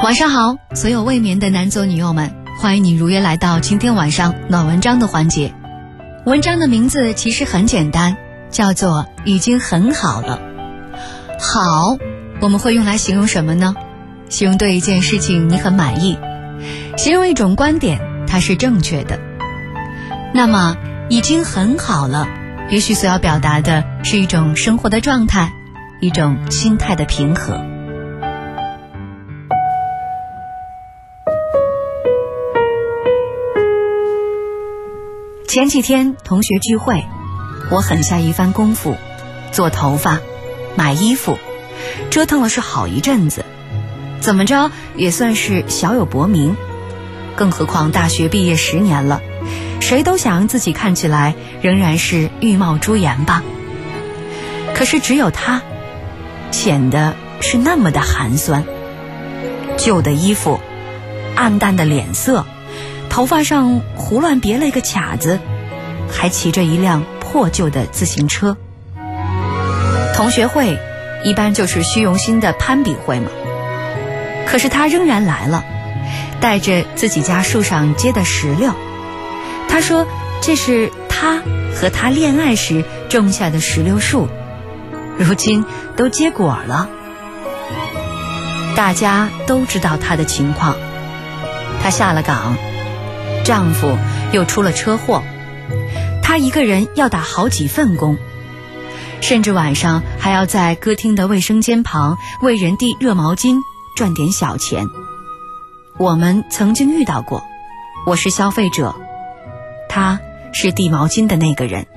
晚上好，所有未眠的男左女右们，欢迎你如约来到今天晚上暖文章的环节。文章的名字其实很简单，叫做已经很好了。好，我们会用来形容什么呢？形容对一件事情你很满意，形容一种观点它是正确的。那么已经很好了，也许所要表达的是一种生活的状态，一种心态的平和。前几天同学聚会，我狠下一番功夫，做头发、买衣服，折腾了是好一阵子，怎么着也算是小有薄名。更何况大学毕业10年了，谁都想自己看起来仍然是玉貌珠颜吧。可是只有他，显得是那么的寒酸。旧的衣服，暗淡的脸色，头发上胡乱别了一个卡子，还骑着一辆破旧的自行车。同学会一般就是虚荣心的攀比会嘛，可是他仍然来了，带着自己家树上结的石榴。他说这是他和他恋爱时种下的石榴树，如今都结果了。大家都知道他的情况，他下了岗，丈夫又出了车祸，她一个人要打好几份工，甚至晚上还要在歌厅的卫生间旁为人递热毛巾赚点小钱。我们曾经遇到过，我是消费者，他是递毛巾的那个人。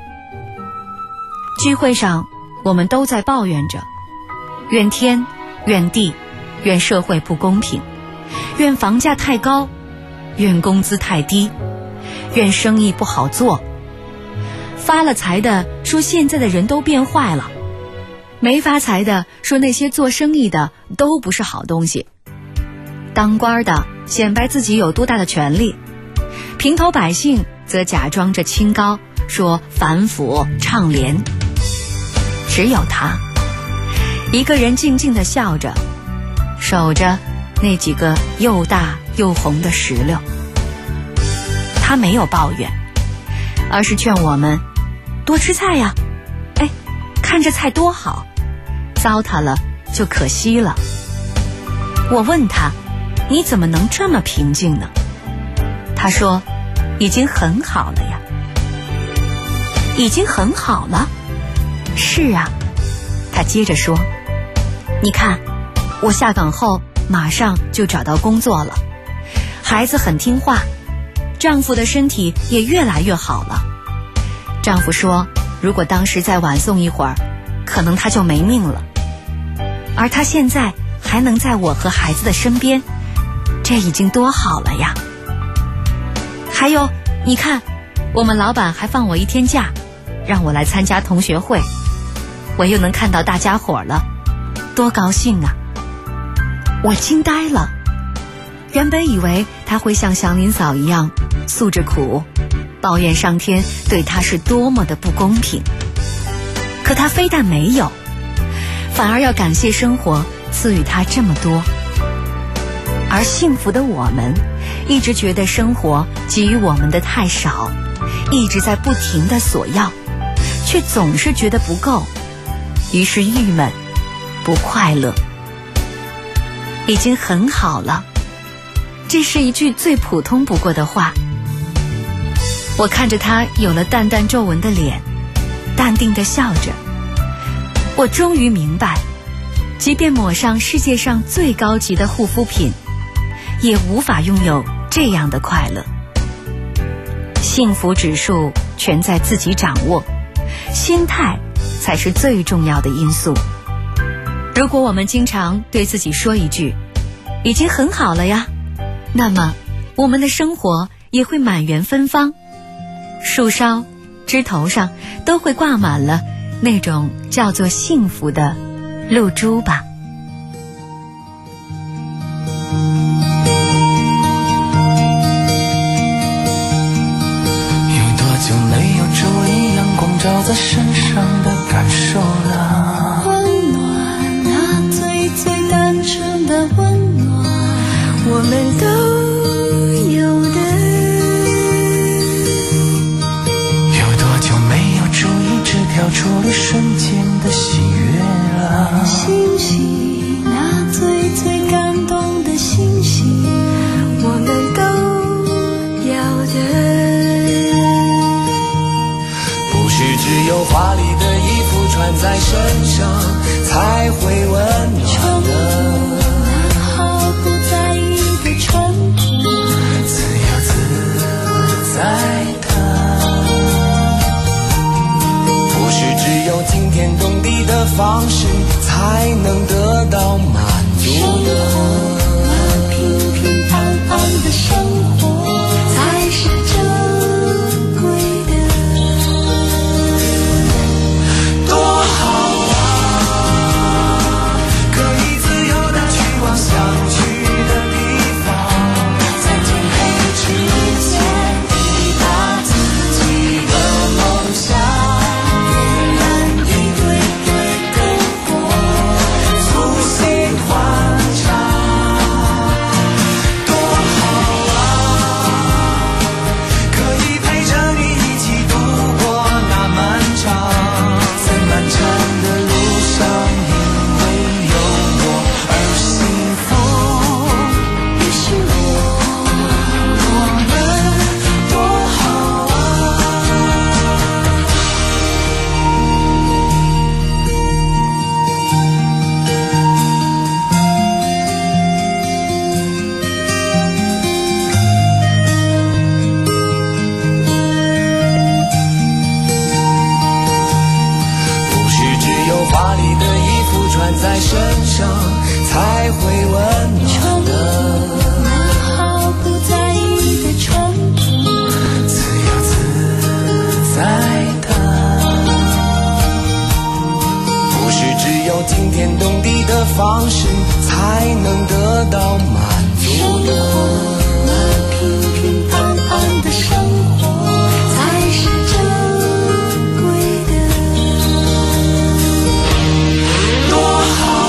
聚会上我们都在抱怨着，怨天怨地，怨社会不公平，怨房价太高，怨工资太低，怨生意不好做。发了财的说现在的人都变坏了，没发财的说那些做生意的都不是好东西。当官的显摆自己有多大的权力，平头百姓则假装着清高，说反腐倡廉。只有他一个人静静地笑着，守着那几个又大又红的石榴。他没有抱怨，而是劝我们多吃菜呀，看这菜多好，糟蹋了就可惜了。我问他，你怎么能这么平静呢？他说，已经很好了呀。已经很好了？是啊，他接着说，你看，我下岗后马上就找到工作了，孩子很听话，丈夫的身体也越来越好了。丈夫说，如果当时再晚送一会儿，可能他就没命了。而他现在还能在我和孩子的身边，这已经多好了呀。还有，你看，我们老板还放我1天假，让我来参加同学会，我又能看到大家伙了，多高兴啊。我惊呆了，原本以为他会像祥林嫂一样诉着苦，抱怨上天对他是多么的不公平，可他非但没有，反而要感谢生活赐予他这么多。而幸福的我们一直觉得生活给予我们的太少，一直在不停地索要，却总是觉得不够，于是郁闷不快乐。已经很好了，这是一句最普通不过的话。我看着他有了淡淡皱纹的脸，淡定地笑着。我终于明白，即便抹上世界上最高级的护肤品，也无法拥有这样的快乐。幸福指数全在自己掌握，心态才是最重要的因素。如果我们经常对自己说一句已经很好了呀，那么我们的生活也会满园芬芳，树梢枝头上都会挂满了那种叫做幸福的露珠吧。 有多久没有注意阳光照在身上的感受了？ 温暖，那最最单纯的温暖。 我们都有的。 有多久没有注意只跳出了瞬间的喜悦了？ 星星，那最最感动的星星，我们都要的。 不是只有华丽的衣服穿在身上才会温暖的。 毫不在意的纯朴， 自由自在的。不是只有惊天动地的方式才能得到满足的。 平平安安的生活才是珍贵的。 多好啊，可以自由地去往想去的地方， 在天黑之前抵达自己的梦想，点燃一堆堆篝火， 促膝欢唱。多好啊，可以陪着你一起度过那漫长，在漫长的路上因为有我而幸福。 你是我们多好啊。不是只有华丽的衣服穿在身上才会温暖的。 那毫不在意的纯朴， 自由自在的。不是只有惊天动地的方式才能得到满足的。 平平安安的生活才是珍贵的。 多好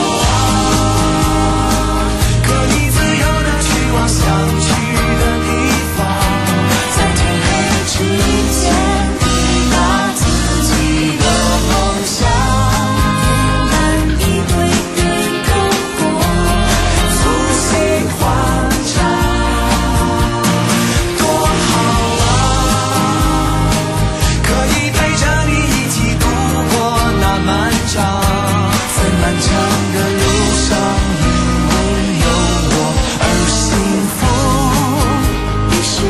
啊，可以自由地去往想去的地方， 在天黑之前抵达自己的梦想，点燃一堆堆篝火， 促膝欢唱。多好啊，可以陪着你一起度过那漫长，在漫长的路上因为有我而幸福。 你是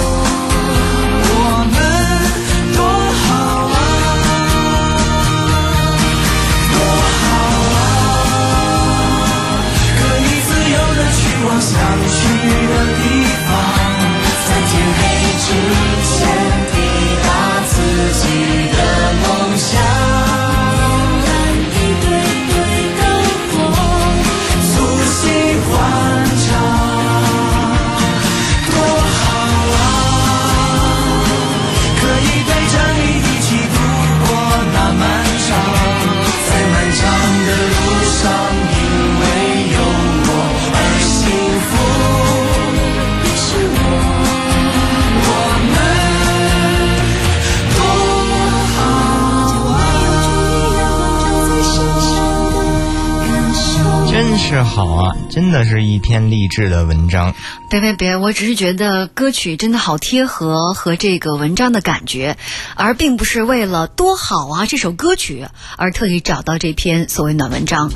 我们多好啊，多好啊，可以自由地去往想去的地方，在天黑之前抵达自己的梦想， 点燃一堆堆篝火， 促膝欢唱。多好啊，可以陪着你一起度过那漫长，在漫长的路上因为有我而幸福。 你是我们多好啊。 在身上的感受。 真是好啊，真的是一篇励志的文章。 别，我只是觉得歌曲真的好贴合和这个文章的感觉，而并不是为了多好啊这首歌曲而特意找到这篇所谓暖文章。